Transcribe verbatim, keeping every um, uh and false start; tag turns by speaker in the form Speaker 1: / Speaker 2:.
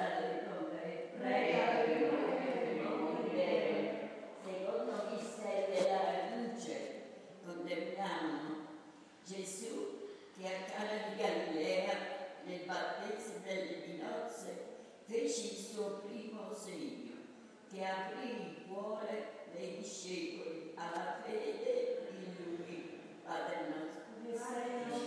Speaker 1: fratelli con me, prega per noi che non vivere. Secondo chi stelle la luce, contempliamo Gesù che a Cana di Galilea, nel battesimo delle nozze, fece il suo primo segno, che aprì il cuore dei discepoli alla fede in Lui. Padre nostro che sei in